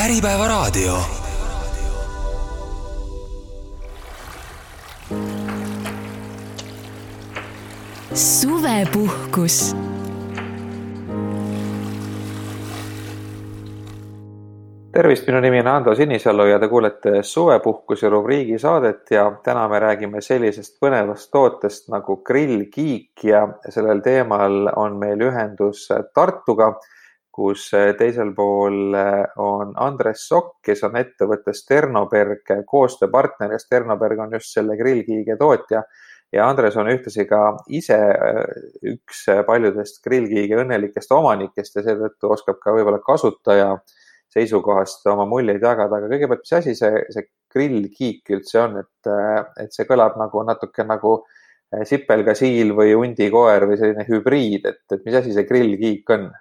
Äripäevaraadio. Suvepuhkus. Tervist, minu nimi on Ando Sinisalu ja te kuulete Suvepuhkuse rubriigi saadet ja täna me räägime sellisest põnevast tootest nagu GrillGeek ja sellel teemal on meil ühendus Tartuga, kus teisel pool on Andres Sokk, kes on ettevõtte Sternoberg koostööpartner ja Sternoberg on just selle GrillGeeki tootja. Ja Andres on ühtlasi ka ise üks paljudest GrillGeeki õnnelikest omanikest ja seetõttu oskab ka võib-olla kasutaja seisukohast oma muljeid jagada, aga kõigepealt, mis asi see GrillGeek üldse on, et see kõlab natuke nagu sipelgasiil või hundikoer või selline hübriid, et mis asi see GrillGeek on?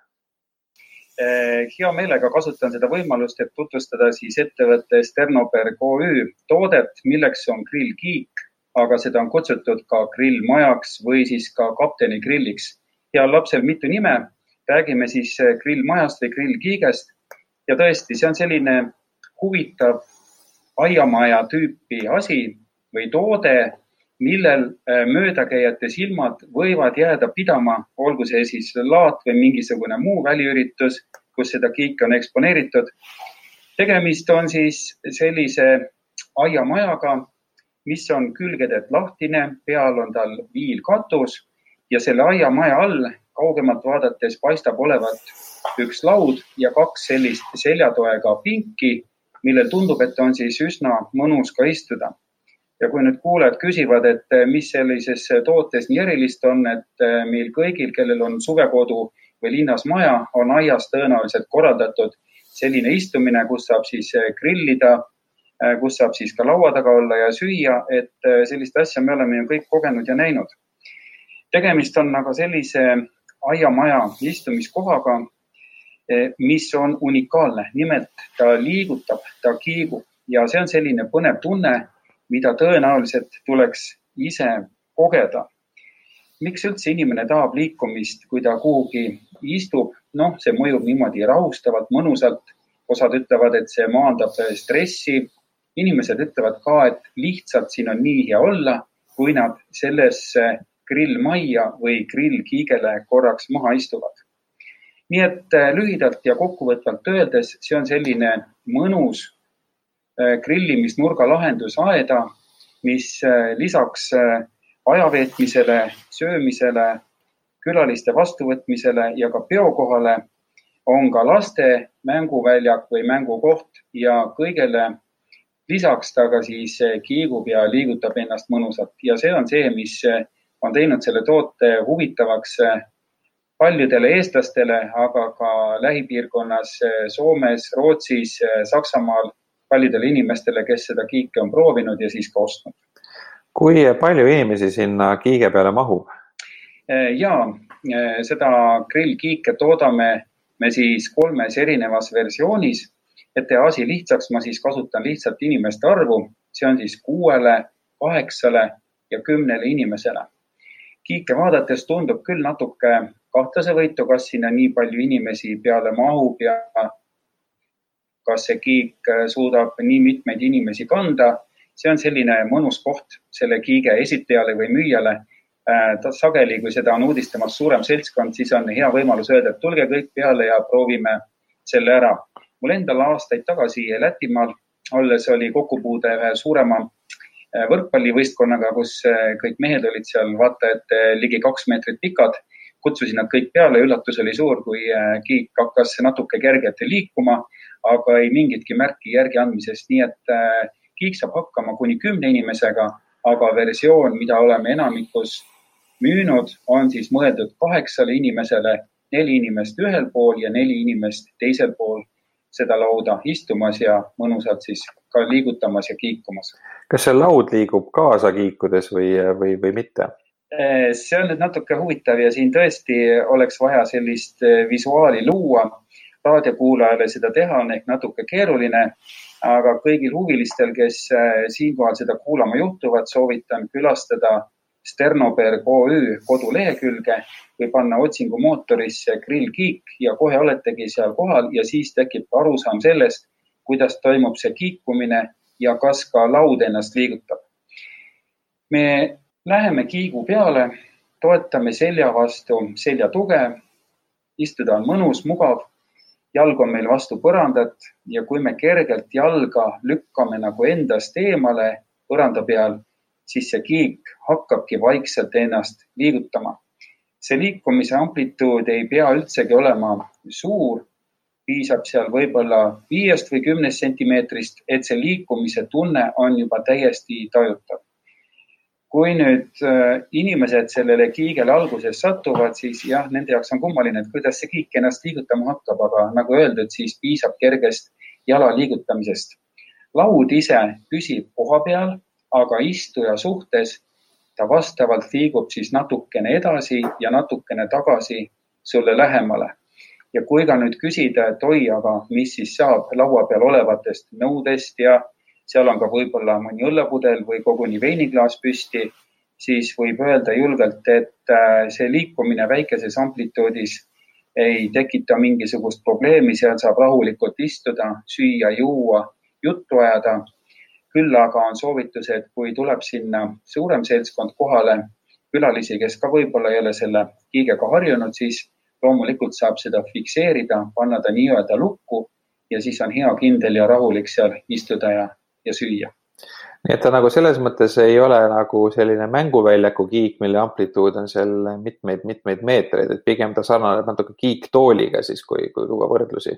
Hea meelega kasutan seda võimalust, et tutvustada siis ettevõtte Sternoberg OÜ toodet, milleks on GrillGeek, aga seda on kutsutud ka grillmajaks või siis ka kapteni grilliks. Heal lapsel mitu nime, räägime siis grillmajast või GrillGeekest. Ja tõesti, see on selline huvitav aiamaja tüüpi asi või toode, millel möödakäijate silmad võivad jääda pidama, olgu see siis laat või mingisugune muu väliüritus, kus seda geeki on eksponeeritud. Tegemist on siis sellise aiamajaga, mis on külgedelt lahtine, peal on tal viilkatus ja selle aiamaja all kaugemalt vaadates paistab olevat üks laud ja kaks sellist seljatoega pinki, millel tundub, et on siis üsna mõnus ka istuda. Ja kui nüüd kuulajad küsivad, et mis sellises tootes nii erilist on, et meil kõigil, kellel on suvekodu või linnas maja, on aias tõenäoliselt korraldatud selline istumine, kus saab siis grillida, kus saab siis ka laua taga olla ja süüa, et sellist asja me oleme ju kõik kogenud ja näinud. Tegemist on aga sellise aiamaja istumiskohaga, mis on unikaalne. Nimelt ta liigutab, ta kiigub ja see on selline põnev tunne, mida tõenäoliselt tuleks ise kogeda. Miks üldse inimene tahab liikumist, kui ta kuhugi istub? See mõjub niimoodi rahustavalt, mõnusalt. Osad ütlevad, et see maandab stressi. Inimesed ütlevad ka, et lihtsalt siin on nii hea olla, kui nad sellesse grillmajja või GrillGeekele korraks maha istuvad. Nii et lühidalt ja kokkuvõtvalt öeldes, see on selline mõnus grillimisnurga lahendus aeda, mis lisaks ajaveetmisele, söömisele, külaliste vastuvõtmisele ja ka peokohale on ka laste mänguväljak või mängukoht ja kõigele lisaks ta ka siis kiigub ja liigutab ennast mõnusalt. Ja see on see, mis on teinud selle toote huvitavaks paljudele eestlastele, aga ka lähipiirkonnas Soomes, Rootsis, Saksamaal paljudele inimestele, kes seda geeki on proovinud ja siis ka ostnud. Kui palju inimesi sinna geeki peale mahub? Jaa, seda GrillGeeki toodame me siis 3 erinevas versioonis. Et teha asi lihtsaks, ma siis kasutan lihtsalt inimeste arvu. See on siis 6, 8 ja 10 inimesele. Geeki vaadates tundub küll natuke kahtlase võitu, kas sinna nii palju inimesi peale mahub ja kas see geek suudab nii mitmeid inimesi kanda. See on selline mõnus koht selle geeki esitajale või müüjale. Sageli, kui seda on uudistamas suurem seltskond, siis on hea võimalus öelda, et tulge kõik peale ja proovime selle ära. Mul endal aastaid tagasi Lätimaal olles oli kokkupuude ühe suurema võrkpallivõistkonnaga, kus kõik mehed olid seal vaata, et ligi 2 meetrit pikad. Kutsusin nad kõik peale, üllatus oli suur, kui geek hakkas natuke kergelt liikuma, aga ei mingitki märki järgi andmisest. Nii et geek saab hakkama kuni 10 inimesega, aga versioon, mida oleme enamikus müünud, on siis mõeldud 8 inimesele, 4 inimest ühel pool ja 4 inimest teisel pool seda lauda istumas ja mõnusalt siis ka liigutamas ja kiikumas. Kas see laud liigub kaasa kiikudes või mitte? See on nüüd natuke huvitav ja siin tõesti oleks vaja sellist visuaali luua. Raadiokuulajale seda teha on ehk natuke keeruline, aga kõigil huvilistel, kes siinkohal seda kuulama juhtuvad, soovitan külastada Sternoberg OÜ kodulehekülge või panna otsingumootorisse GrillGeek ja kohe oletegi seal kohal ja siis tekib arusaam sellest, kuidas toimub see kiikumine ja kas ka laud ennast liigutab. Me läheme kiigu peale, toetame selja vastu seljatuge, istuda on mõnus, mugav, jalg on meil vastu põrandat ja kui me kergelt jalga lükkame nagu endast eemale põranda peal, siis see kiik hakkabki vaikselt ennast liigutama. See liikumise amplituud ei pea üldsegi olema suur, piisab seal võib-olla 5 või 10 sentimeetrist, et see liikumise tunne on juba täiesti tajutav. Kui nüüd inimesed sellele kiigele alguses satuvad, siis jah, nende jaoks on kummaline, et kuidas see kiik ennast liigutama hakkab, aga nagu öeldud, siis piisab kergest jala liigutamisest. Laud ise püsib koha peal, aga istuja suhtes ta vastavalt liigub siis natukene edasi ja natukene tagasi sulle lähemale. Ja kui ka nüüd küsida, et oi, aga mis siis saab laua peal olevatest nõudest ja seal on ka võib-olla mõni õllepudel või koguni veiniklaas püsti, siis võib öelda julgelt, et see liikumine väikeses amplituudis ei tekita mingisugust probleemi, seal saab rahulikult istuda, süüa, juua, juttu ajada. Küll aga on soovitus, et kui tuleb sinna suurem seltskond kohale, külalisi, kes ka võib-olla ei ole selle kiigega harjunud, siis loomulikult saab seda fikseerida, panna ta nii-öelda lukku ja siis on hea kindel ja rahulik seal istuda ja süüa. Nii et ta nagu selles mõttes ei ole nagu selline mänguväljaku kiik, mille amplituud on seal mitmeid meetreid, et pigem ta sarnaneb natuke kiiktooliga siis, kui tuua võrdlusi.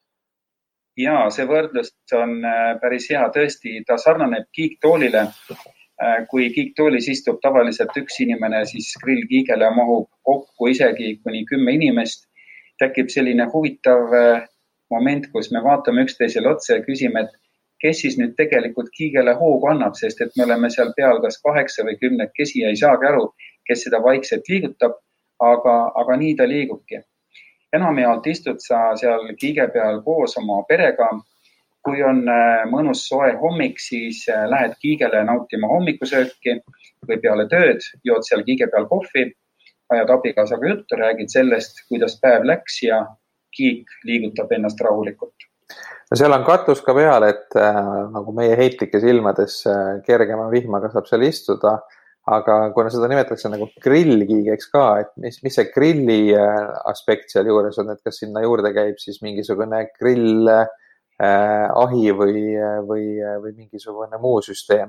Jaa, see võrdlus on päris hea. Tõesti, ta sarnaneb kiiktoolile. Kui kiiktoolis istub tavaliselt üks inimene, siis grillkiigele mahub kokku isegi kuni 10 inimest. Tekib selline huvitav moment, kus me vaatame üksteisele otsa ja küsime, et kes siis nüüd tegelikult kiigele hoogu annab, sest et me oleme seal peal kas 8 või 10 kesi ja ei saagi aru, kes seda vaikselt liigutab, aga nii ta liigubki. Enamjaolt istud sa seal kiige peal koos oma perega. Kui on mõnus soe hommik, siis lähed kiigele nautima hommikusööki või peale tööd, jood seal kiige peal kohvi, ajad abikaasaga juttu, räägid sellest, kuidas päev läks ja kiik liigutab ennast rahulikult. No seal on katus ka peal, et nagu meie heitlikes ilmades kergema vihmaga saab seal istuda, aga kuna seda nimetatakse nagu grillkiigeks ka, et mis see grilli aspekt seal juures on, et kas sinna juurde käib siis mingisugune grill ahi või mingisugune muu süsteem?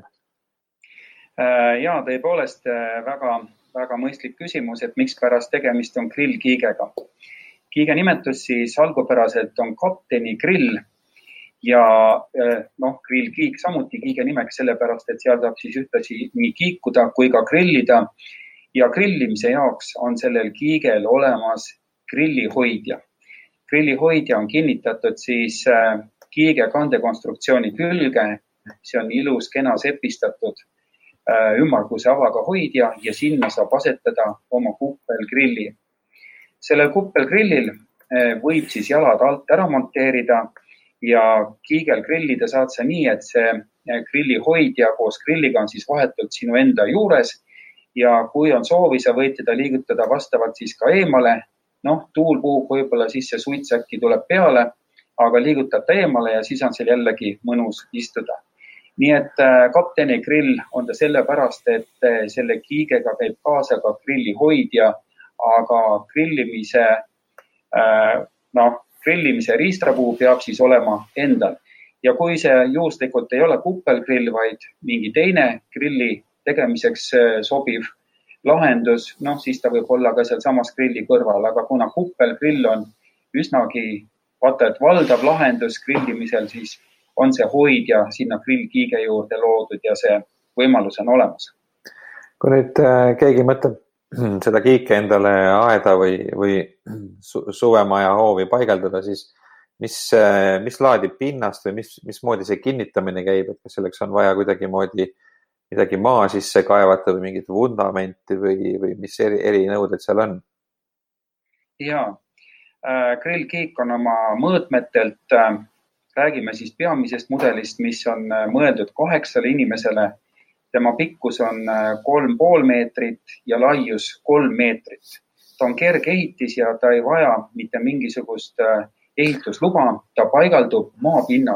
Jaa, tõepoolest väga, väga mõistlik küsimus, et miks pärast tegemist on grillkiigega. Kiige nimetus siis algupäraselt on kapteni grill ja grillkiik samuti kiige nimeks sellepärast, et seal saab siis ühtlasi nii kiikuda kui ka grillida ja grillimise jaoks on sellel kiigel olemas grillihoidja. Grillihoidja on kinnitatud siis kiige kandekonstruktsiooni külge, see on ilus, kena sepistatud ümmarguse avaga hoidja ja sinna saab asetada oma kuppelgrilli. Sellel kuppelgrillil võib siis jalad alt ära monteerida ja kiigel grillida saad sa nii, et see grillihoidja koos grilliga on siis vahetult sinu enda juures ja kui on soovi, sa võid teda liigutada vastavalt siis ka eemale. Tuul puhub võib-olla siis see suits äkki tuleb peale, aga liigutad ta eemale ja siis on seal jällegi mõnus istuda. Nii et kapteni grill on ta sellepärast, et selle kiigega käib kaasa ka grillihoidja, aga grillimise riistapuu peab siis olema endal. Ja kui see juhuslikult ei ole kuppelgrill, vaid mingi teine grilli tegemiseks sobiv lahendus, siis ta võib olla ka seal samas grilli kõrval, aga kuna kuppelgrill on üsnagi valdav lahendus grillimisel, siis on see hoidja sinna grillkiige juurde loodud ja see võimalus on olemas. Kui nüüd keegi mõtleb seda kiike endale aeda või suvemaja hoovi paigaldada, siis mis laadi pinnast või mismoodi see kinnitamine käib, et kas selleks on vaja kuidagimoodi midagi maa sisse kaevata või mingit vundamenti või mis erinõuded seal on? Jaa, grillkiik on oma mõõtmetelt, räägime siis peamisest mudelist, mis on mõeldud 8 inimesele. Tema pikkus on 3,5 meetrit ja laius 3 meetrit. Ta on kerge ehitis ja ta ei vaja mitte mingisugust ehitusluba. Ta paigaldub maapinnale.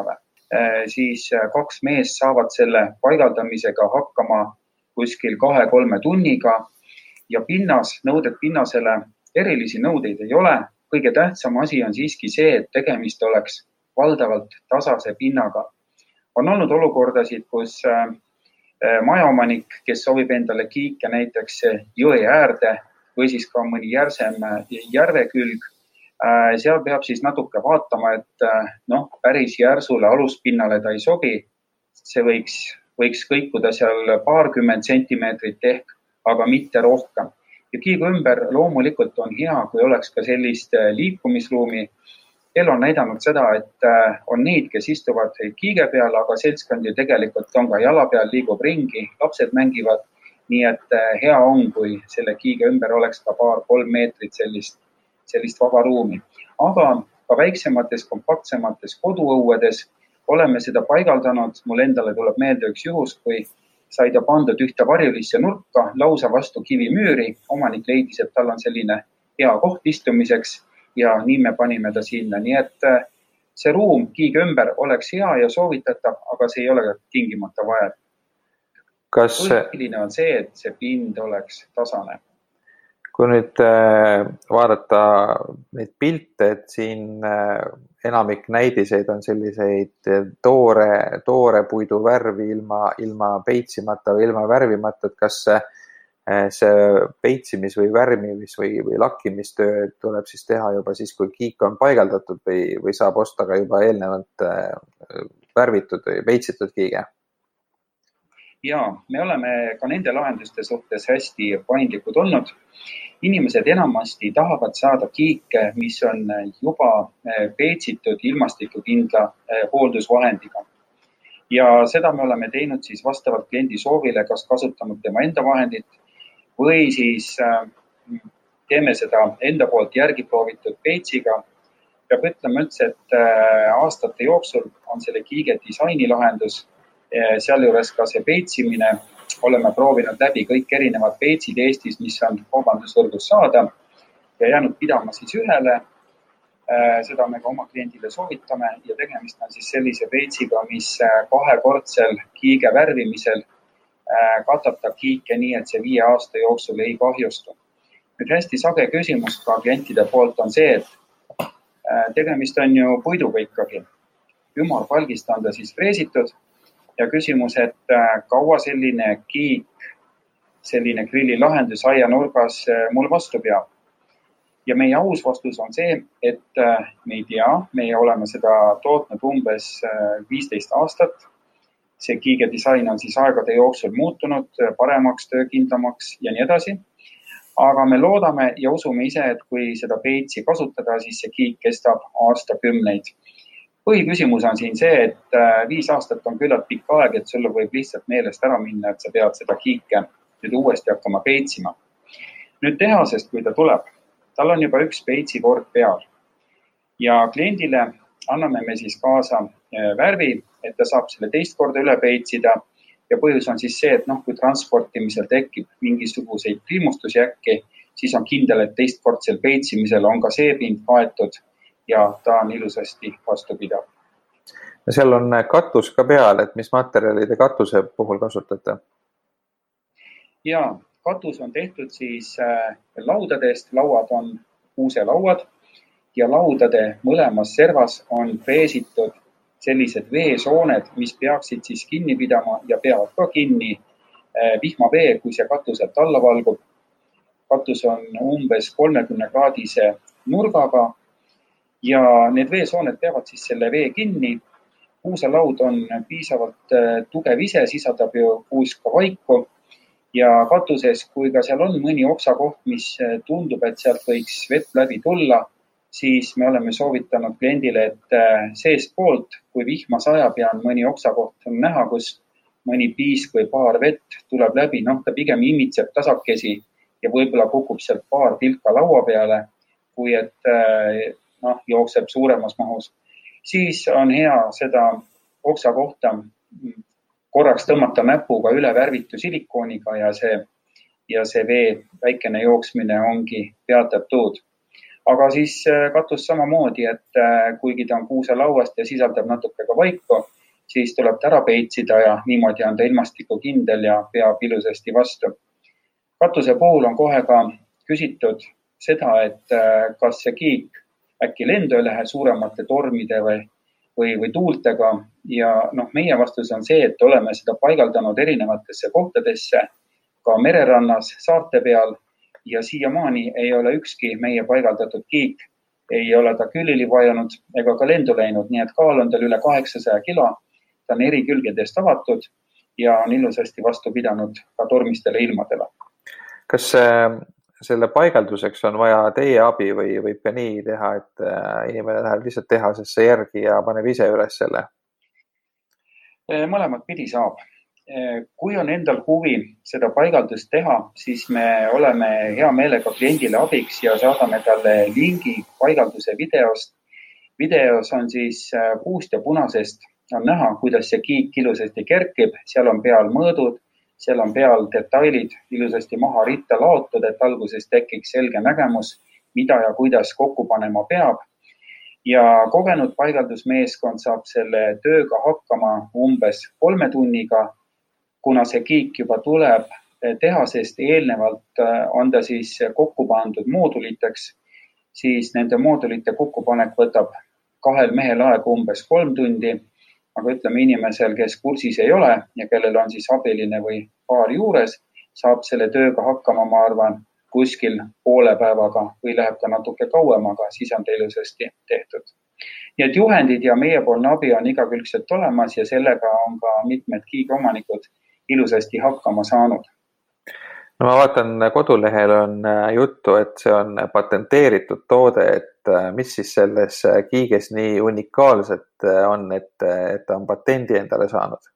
siis 2 meest saavad selle paigaldamisega hakkama kuskil 2-3 tunniga ja nõuded pinnasele, erilisi nõudeid ei ole. Kõige tähtsam asi on siiski see, et tegemist oleks valdavalt tasase pinnaga. On olnud olukordasid, kus majaomanik, kes soovib endale kiike näiteks jõe äärde või siis ka mõni järsem järve külg, seal peab siis natuke vaatama, et päris järsule aluspinnale ta ei sobi. See võiks kõikuda seal paarkümmend sentimeetrit ehk, aga mitte rohkem. Ja kiigu ümber loomulikult on hea, kui oleks ka sellist liikumisruumi. Elu on näidanud seda, et on neid, kes istuvad kiige peal, aga seltskond ju tegelikult on ka jala peal, liigub ringi, lapsed mängivad. Nii et hea on, kui selle kiige ümber oleks ka 2-3 meetrit sellist vaba ruumi. Aga ka väiksemates, kompaktsemates koduõuedes oleme seda paigaldanud. Mul endale tuleb meelde üks juhus, kui sai ta pandud ühte varjulisse nurka lausa vastu kivimüüri. Omanik leidis, et tal on selline hea koht istumiseks ja nii me panime ta sinna. Nii et see ruum kiige ümber oleks hea ja soovitatav, aga see ei ole tingimata vaja. Põhiline on see, et see pind oleks tasane. Kui nüüd vaadata neid pilte, et siin enamik näidiseid on selliseid toore puidu värvi ilma peitsimata või ilma värvimata, et kas see peitsimis- või värmimis- või lakkimistöö tuleb siis teha juba siis, kui kiik on paigaldatud või saab osta ka juba eelnevalt värvitud või peitsitud kiige? Ja, me oleme ka nende lahenduste suhtes hästi paindlikud olnud. Inimesed enamasti tahavad saada kiike, mis on juba peitsitud ilmastikukindla hooldusvahendiga. Ja seda me oleme teinud siis vastavalt kliendi soovile, kas kasutanud tema enda vahendit või siis teeme seda enda poolt järgi proovitud peitsiga. Peab ütlema üldse, et aastate jooksul on selle kiige disainilahendus, sealjuures ka see peitsimine. Oleme proovinud läbi kõik erinevad peitsid Eestis, mis on kaubandusvõrgus saada ja jäänud pidama siis ühele. Seda me ka oma kliendile soovitame ja tegemist on siis sellise peitsiga, mis 2-kordsel kiige värvimisel katab ta kiike nii, et see 5 aasta jooksul ei kahjustu. Nüüd hästi sage küsimus ka klientide poolt on see, et tegemist on ju puiduga ikkagi. Ümarpalgist on ta siis freesitud. Ja küsimus, et kaua selline kiik, selline grillilahendus aianurgas mul vastu peab. Ja meie aus vastus on see, et me ei tea, meie oleme seda tootnud umbes 15 aastat. See kiige disain on siis aegade jooksul muutunud paremaks, töökindlamaks ja nii edasi. Aga me loodame ja usume ise, et kui seda peitsi kasutada, siis see kiik kestab aastakümneid. Põhiküsimus on siin see, et 5 aastat on küllalt pikk aeg, et sulle võib lihtsalt meelest ära minna, et sa pead seda kiike nüüd uuesti hakkama peitsima. Nüüd tehasest, kui ta tuleb, tal on juba üks peitsikord peal. Ja kliendile anname me siis kaasa värvi, et ta saab selle teist korda üle peitsida. Ja põhjus on siis see, et kui transportimisel tekib mingisuguseid priimustusi äkki, siis on kindel, et teistkordsel peitsimisel on ka see pind kaetud. Ja ta on ilusasti vastupidav. Ja seal on katus ka peal, et mis materjali te katuse puhul kasutate? Ja, katus on tehtud siis laudadest. Lauad on kuuselauad ja laudade mõlemas servas on freesitud sellised veesooned, mis peaksid siis kinni pidama ja peavad ka kinni vihmavee, kui see katuselt alla valgub. Katus on umbes 30-kraadise nurgaga. Ja need veesooned peavad siis selle vee kinni. Kuuselaud on piisavalt tugev ise, sisaldab ju kuuska vaiku. Ja katuses, kui ka seal on mõni oksakoht, mis tundub, et sealt võiks vett läbi tulla, siis me oleme soovitanud kliendile, et seest poolt, kui vihma sajab ja on mõni oksakoht on näha, kus mõni piisk või paar vett tuleb läbi, ta pigem imitseb tasakesi ja võib-olla kukub sealt paar tilka laua peale, kui et jookseb suuremas mahus, siis on hea seda oksa kohta korraks tõmmata näpuga üle värvitu silikooniga ja see vee väikene jooksmine ongi peatatud. Aga siis katus samamoodi, et kuigi ta on kuuselauast ja sisaldab natuke ka vaiku, siis tuleb ta ära peitsida ja niimoodi on ta ilmastikukindel ja peab ilusasti vastu. Katuse puhul on kohe ka küsitud seda, et kas see kiik äkki lendu ei lähe suuremate tormide või tuultega ja meie vastus on see, et oleme seda paigaldanud erinevatesse kohtadesse, ka mererannas, saarte peal ja siiamaani ei ole ükski meie paigaldatud kiik, ei ole ta külili vajanud ega ka lendu läinud, nii et kaal on tal üle 800 kilo, ta on eri külgedest avatud ja on ilusasti vastu pidanud ka tormistele ilmadele. Kas selle paigalduseks on vaja teie abi või võib ka nii teha, et inimene läheb lihtsalt tehasesse järgi ja paneb ise üles selle? Mõlemat pidi saab. Kui on endal huvi seda paigaldust teha, siis me oleme hea meelega kliendile abiks ja saadame talle lingi paigalduse videost. Videos on siis puust ja punasest on näha, kuidas see kiik ilusasti kerkib, seal on peal mõõdud, seal on peal detailid ilusasti maha ritta laotud, et alguses tekiks selge nägemus, mida ja kuidas kokku panema peab. Ja kogenud paigaldusmeeskond saab selle tööga hakkama umbes 3 tunniga, kuna see kiik juba tuleb tehasest eelnevalt on ta siis kokku pandud mooduliteks, siis nende moodulite kokkupanek võtab 2 mehel aega umbes 3 tundi. Aga ütleme inimesel, kes kursis ei ole ja kellel on siis abiline või paar juures, saab selle tööga hakkama, ma arvan, kuskil poole päevaga või läheb ka natuke kauemaga, siis on ta ilusasti tehtud. Nii et juhendid ja meiepoolne abi on igakülgselt olemas ja sellega on ka mitmed kiigeomanikud ilusasti hakkama saanud. No ma vaatan, kodulehel on juttu, et see on patenteeritud toode, et mis siis selles kiiges nii unikaalset on, et ta on patendi endale saanud?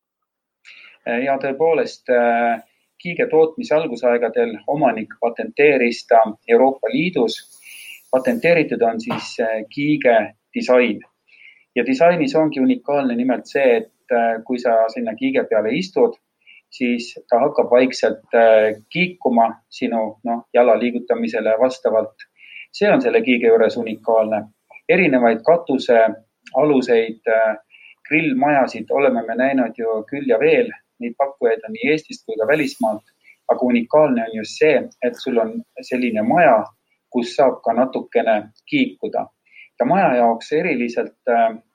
Ja tõepoolest, kiige tootmise algusaegadel omanik patenteeris ta Euroopa Liidus. Patenteeritud on siis kiige disain. Ja disainis ongi unikaalne nimelt see, et kui sa sinna kiige peale istud, siis ta hakkab vaikselt kiikuma sinu jala liigutamisele vastavalt. See on selle kiige juures unikaalne. Erinevaid katuse aluseid, grillmajasid oleme me näinud ju küll ja veel. Neid pakkujaid on nii Eestist kui ka välismaalt. Aga unikaalne on just see, et sul on selline maja, kus saab ka natukene kiikuda. Ja maja jaoks eriliselt,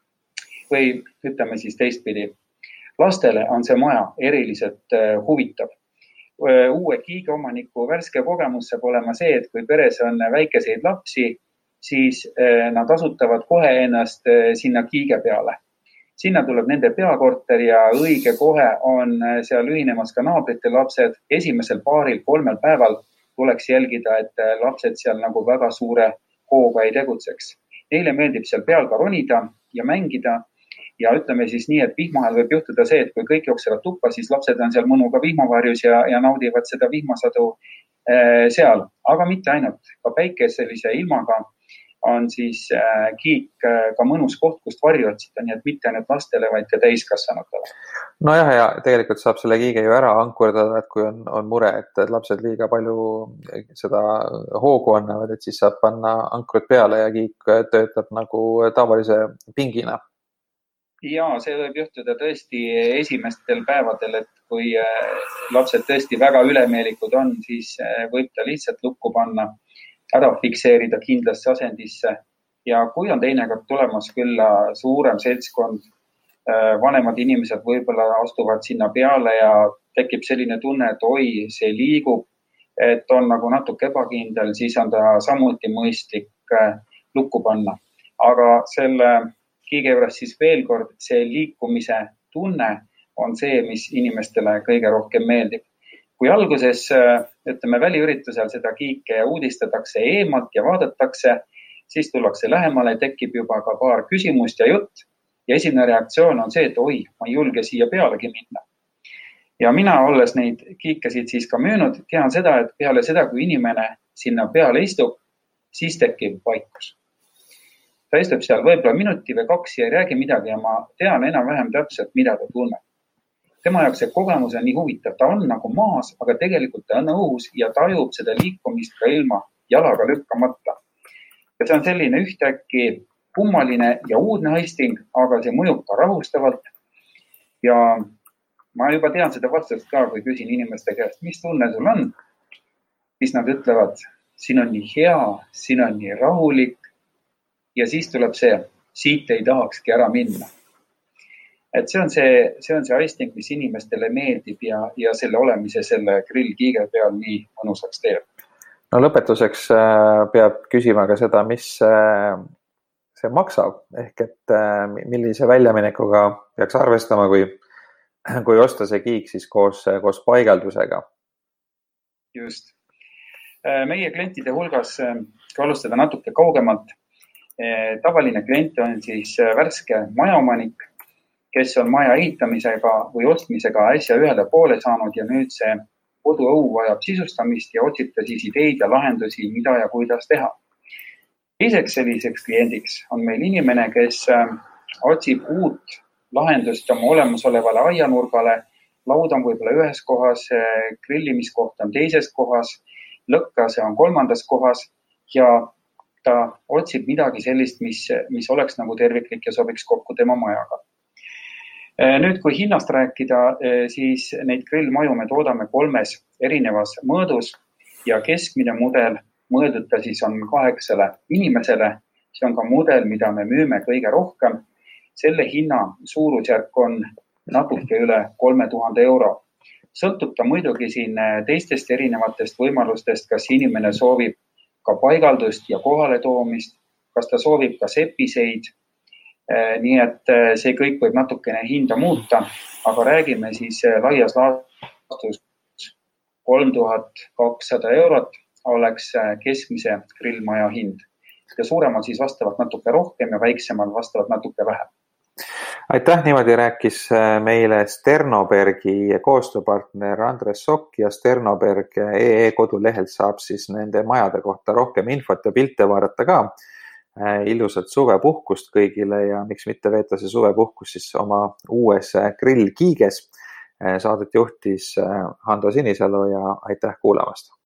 või ütleme siis teistpidi, lastele on see maja eriliselt huvitav. Uue kiigeomaniku värske kogemus saab olema see, et kui peres on väikeseid lapsi, siis nad asutavad kohe ennast sinna kiige peale. Sinna tuleb nende peakorter ja õige kohe on seal ühinemas ka naabrite lapsed. Esimesel 2-3 päeval tuleks jälgida, et lapsed seal nagu väga suure hooga ei tegutseks. Neile meeldib seal peal ka ronida ja mängida. Ja ütleme siis nii, et vihmaajal võib juhtuda see, et kui kõik jooksevad tuppa, siis lapsed on seal mõnuga vihmavarjus ja naudivad seda vihmasadu seal. Aga mitte ainult, ka päikeselise ilmaga on siis kiik ka mõnus koht, kust varju otsida, nii et mitte ainult lastele, vaid ka täiskasvanutele. Nojah, ja tegelikult saab selle kiige ju ära ankurdada, et kui on mure, et lapsed liiga palju seda hoogu annavad, et siis saab panna ankrut peale ja kiik töötab nagu tavalise pingina. Ja see võib juhtuda tõesti esimestel päevadel, et kui lapsed tõesti väga ülemeelikud on, siis võib ta lihtsalt lukku panna, ära fikseerida kindlasse asendisse. Ja kui on teinekord tulemas külla suurem seltskond, vanemad inimesed võib-olla astuvad sinna peale ja tekib selline tunne, et oi, see liigub, et on nagu natuke ebakindel, siis on ta samuti mõistlik lukku panna. Aga selle kiige juures siis veel kord see liikumise tunne on see, mis inimestele kõige rohkem meeldib. Kui alguses, ütleme väliüritusel seda kiike uudistatakse eemalt ja vaadatakse, siis tullakse lähemale, tekib juba ka paar küsimust ja jutt. Ja esimene reaktsioon on see, et oi, ma ei julge siia pealegi minna. Ja mina, olles neid kiikesid siis ka müünud, tean seda, et peale seda, kui inimene sinna peale istub, siis tekib vaikus. Ta istub seal võib-olla minuti või 2 ja ei räägi midagi ja ma tean enam-vähem täpselt, mida ta tunneb. Tema jaoks see kogemus on nii huvitav. Ta on nagu maas, aga tegelikult ta on õhus ja tajub seda liikumist ka ilma jalaga lükkamata. Ja see on selline ühtäkki kummaline ja uudne haisting, aga see mõjub ka rahustavalt. ja ma juba tean seda vastust ka, kui küsin inimeste käest, mis tunne sul on, siis nad ütlevad, siin on nii hea, siin on nii rahulik ja siis tuleb see, siit ei tahakski ära minna. Et see on see aisting, mis inimestele meeldib ja selle olemise selle grillkiige peal nii mõnusaks teeb. No lõpetuseks peab küsima ka seda, mis see maksab, ehk et millise väljaminekuga peaks arvestama, kui osta see kiik siis koos paigaldusega. Just. Meie klientide hulgas, kui alustada natuke kaugemalt, tavaline klient on siis värske majaomanik, kes on maja ehitamisega või ostmisega äsja ühele poole saanud ja nüüd see koduõu vajab sisustamist ja otsib ta siis ideid ja lahendusi, mida ja kuidas teha. Teiseks selliseks kliendiks on meil inimene, kes otsib uut lahendust oma olemasolevale aianurgale, laud on võib-olla ühes kohas, grillimiskoht on teises kohas, lõkkase on kolmandas kohas ja ta otsib midagi sellist, mis oleks nagu terviklik ja sobiks kokku tema majaga. Nüüd, kui hinnast rääkida, siis neid grillmaju me toodame 3 erinevas mõõdus ja keskmine mudel mõõdud ta siis on 8 inimesele. See on ka mudel, mida me müüme kõige rohkem. Selle hinna suurusjärk on natuke üle 3000 euro. Sõltub ta muidugi siin teistest erinevatest võimalustest, kas inimene soovib ka paigaldust ja kohale toomist, kas ta soovib ka sepiseid. Nii et see kõik võib natukene hinda muuta, aga räägime siis laias laastus 3200 eurot oleks keskmise grillmaja hind. Ja suuremal siis vastavalt natuke rohkem ja väiksemal vastavalt natuke vähem. Aitäh, niimoodi rääkis meile Sternobergi koostööpartner Andres Sokk ja Sternoberg.ee kodulehelt saab siis nende majade kohta rohkem infot ja pilte vaadata ka. Ilusat suvepuhkust kõigile ja miks mitte veeta see suvepuhkus siis oma uues grillkiiges. Saadet juhtis Hando Sinisalu ja aitäh kuulamast!